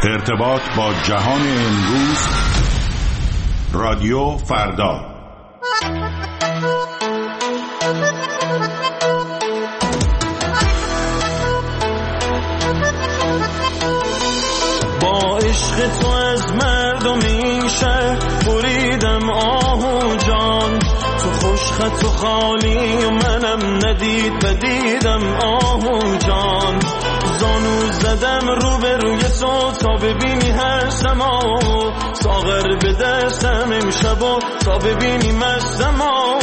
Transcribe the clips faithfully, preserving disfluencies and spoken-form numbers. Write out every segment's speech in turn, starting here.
ارتباط با جهان امروز، رادیو فردا. با عشق تو از مردم این شهر بریدم آهو جان، تو خوشخط و خالی و منم ندید بدیدم آهو جان. زانو زدم رو به روی تو تا ببینی هر سما، ساغر به دستم امشب و تا ببینی مستم.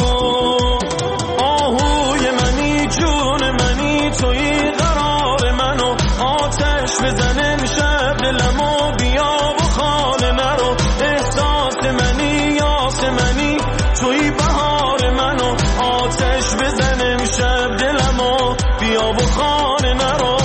آهوی منی جون منی توی قرار منو، آتش بزن امشب دلمو بیا و خانه نرو. احساس منی یاس منی توی بهار منو، آتش بزن امشب دلمو بیا و خانه نرو.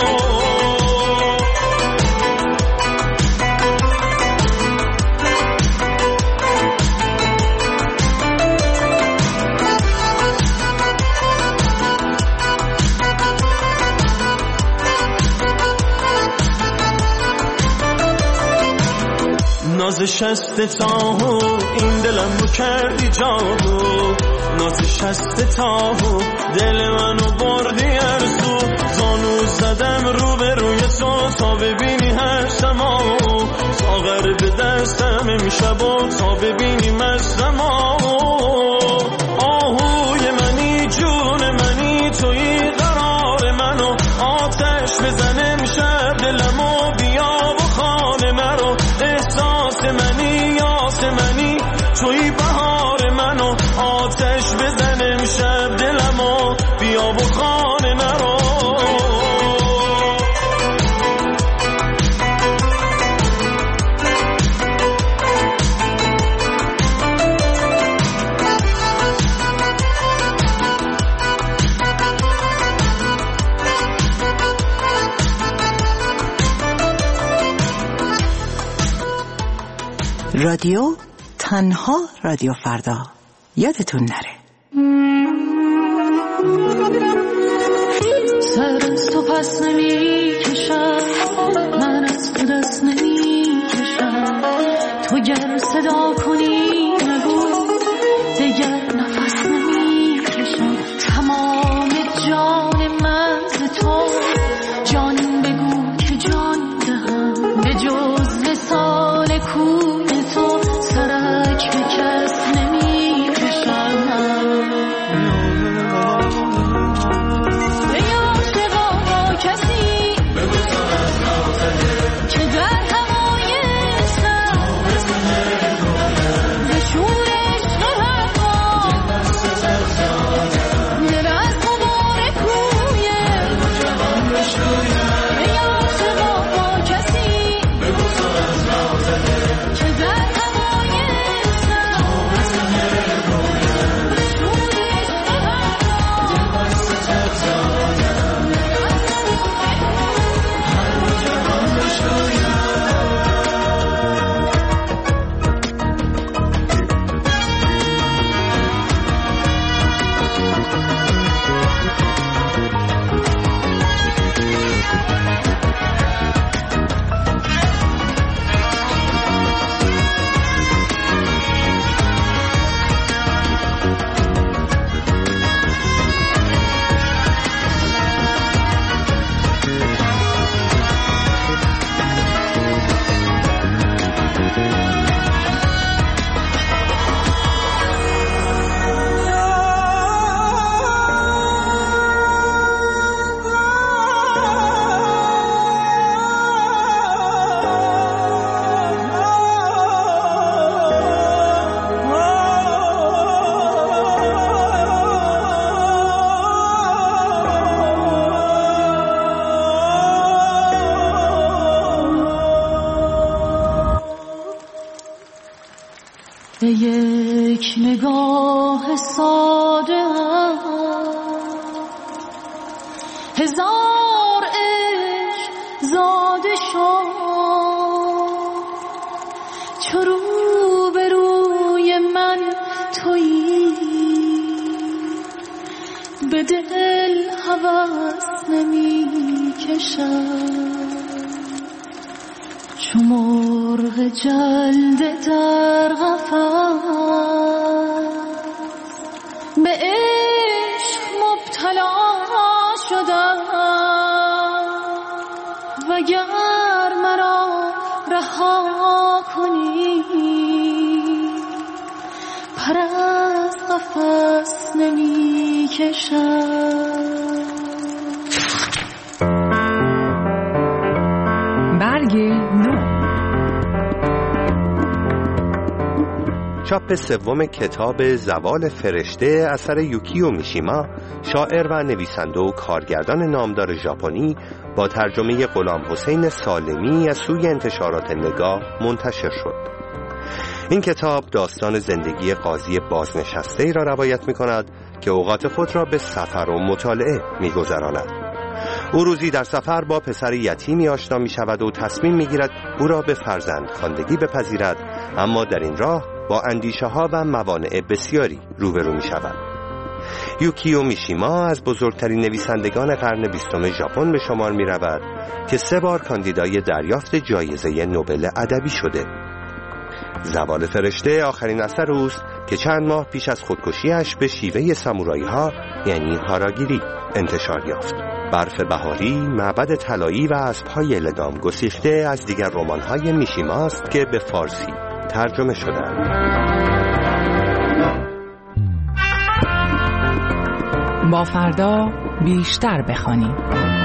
ناز شست تاهو این دلم رو کردی جادو، ناز شست تاهو دل منو بردی ارزو. زانو زدم رو به روی تو تا ببینی هر سما، ساغر به دستم امشب و تا ببینی مستم. آهوی منی جون منی توی قرار منو، آتش بزن امشب دلمو بیا و خانه نرو. احساس منی یاس منی توی بهار منو، آتش بزن امشب دلمو بیا و خانه نرو. رادیو تنها رادیو فردا، یادتون نره. سر از تو پس نمی کشم، من از تو دست نمی کشم. تو گر صدا کنی نگو دگر نفس نمی کشم. تمام جان من ز تو، جان بگو که جان دهم. به جز وصال کوی تو سرک به کس نمی کشم. به عاشقا با کسی که در هوای عشقم، به شور عشق هوا دل از غبار کویه. به عاشقا با کسی که در هوای عشقم، به شور عشق به یک نگاه ساده هزار عشق زاده شد. چو رو به روی من تویی، به دل هوس نمی کشم. چو مرغ جلده در قفس به عشق مبتلا شدم وگر مرا رها کنی پر از قفس نمی کشم. برگ نو. چاپ سوم کتاب زوال فرشته اثر یوکیو میشیما، شاعر و نویسنده و کارگردان نامدار ژاپنی، با ترجمه غلام حسین سالمی از سوی انتشارات نگاه منتشر شد. این کتاب داستان زندگی قاضی بازنشسته ای را روایت می کند که اوقات خود را به سفر و مطالعه می گذراند. او روزی در سفر با پسر یتیمی آشنا می شود و تصمیم می گیرد او را به فرزند خواندگی بپذیرد، اما در این راه با اندیشه ها و موانع بسیاری روبرو می شود. یوکیو میشیما از بزرگترین نویسندگان قرن بیستم ژاپن به شمار می رود که سه بار کاندیدای دریافت جایزه نوبل ادبی شده. زوال فرشته آخرین اثر اوست که چند ماه پیش از خودکشیش به شیوه سامورایی ها یعنی هاراگیری انتشار یافت. برف بهاری، معبد طلایی و اسب‌های لگام گسیخته از دیگر رمان‌های میشیما است که به فارسی ترجمه شده‌اند. با فردا بیشتر بخوانید.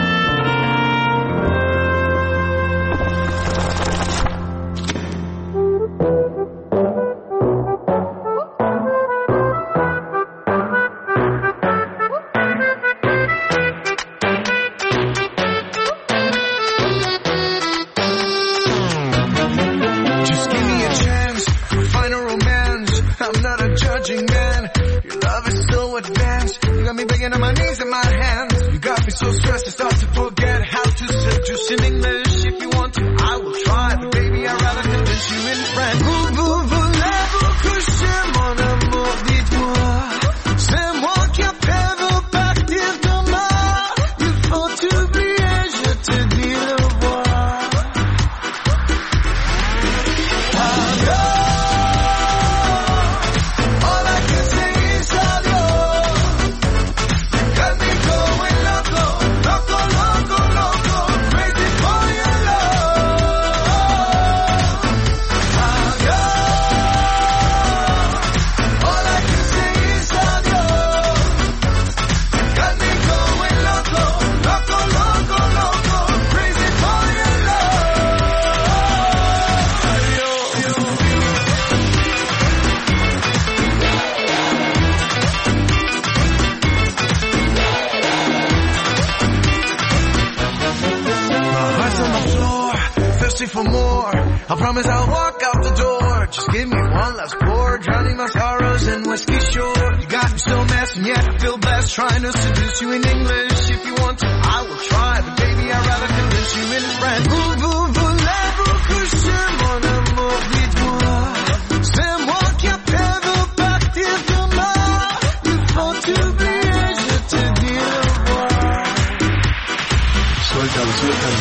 For more, I promise I'll walk out the door. Just give me one last pour, drowning my sorrows in whiskey shore. You got me still messing, yet I feel blessed, trying to seduce you in English. If you want to, I will try, but baby I'd rather convince you in French. Vous, vous voulez-vous coucher, mon amour, dites-moi. C'est moi qui appelle partir demain. Il faut t'oublier, je te dis au revoir. Suéltalo, suéltalo.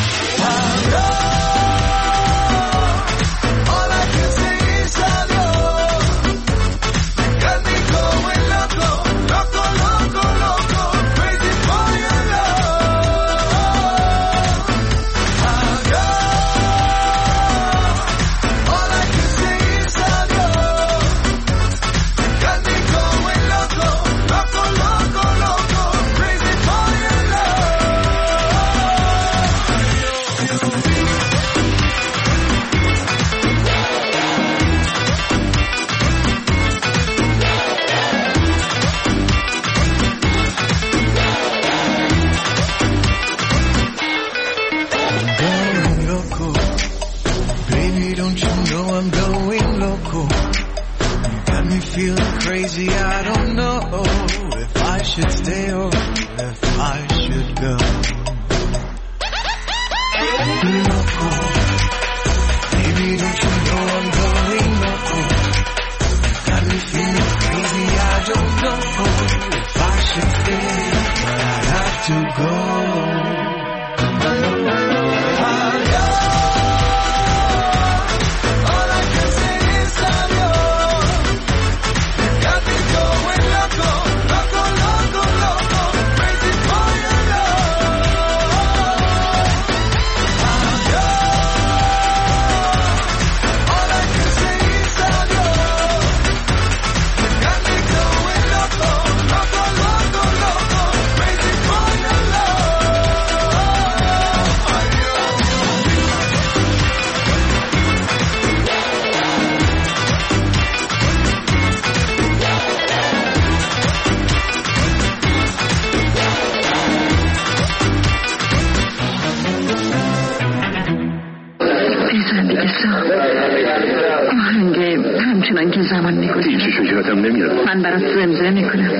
دیگه ساخت. آهنگ همچنان که زمان میگذره. هیچی شجاعتم نمیاد. من برات زمزمه میکنم.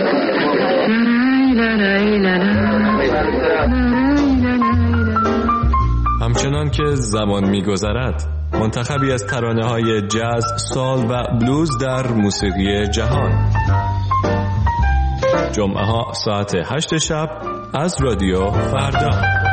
همچنان که زمان میگذرد، منتخبی از ترانه‌های جاز، سال و بلوز در موسیقی جهان. جمعه ها ساعت هشت شب از رادیو فردا.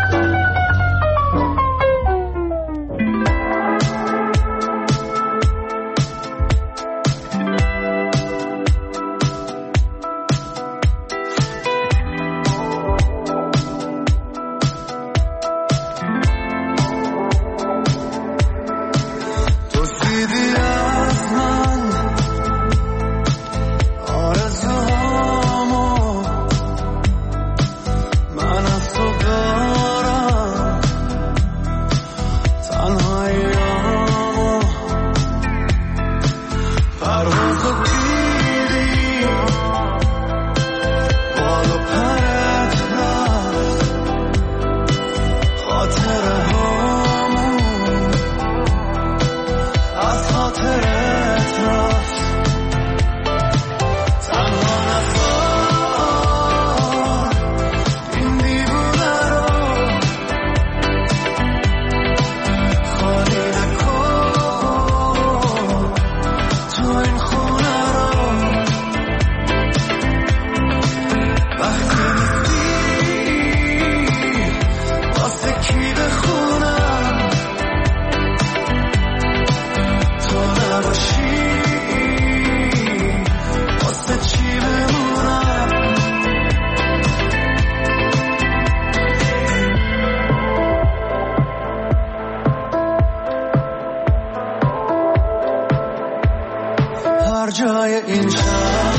جای این شهر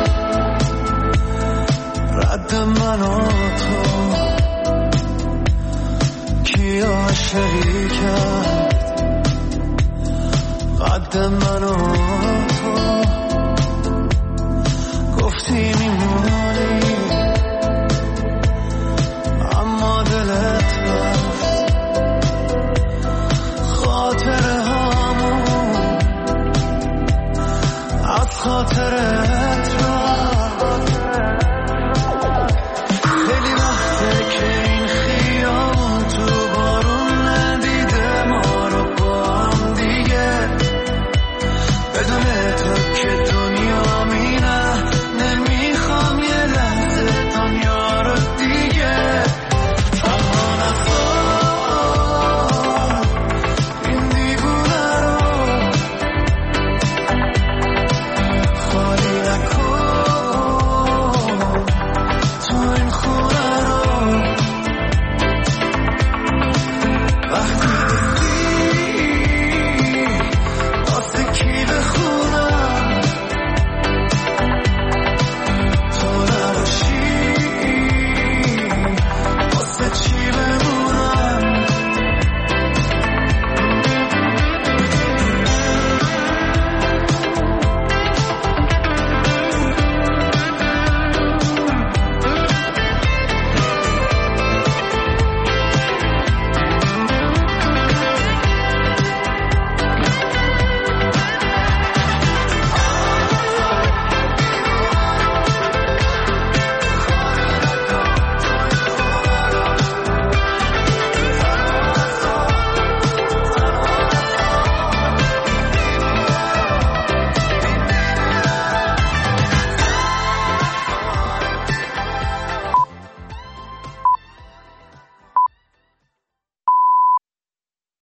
رد من و تو کی عاشقی کرد قد من و تو گفتی میمونی اما دلت رفت خاطره هامون از خاطره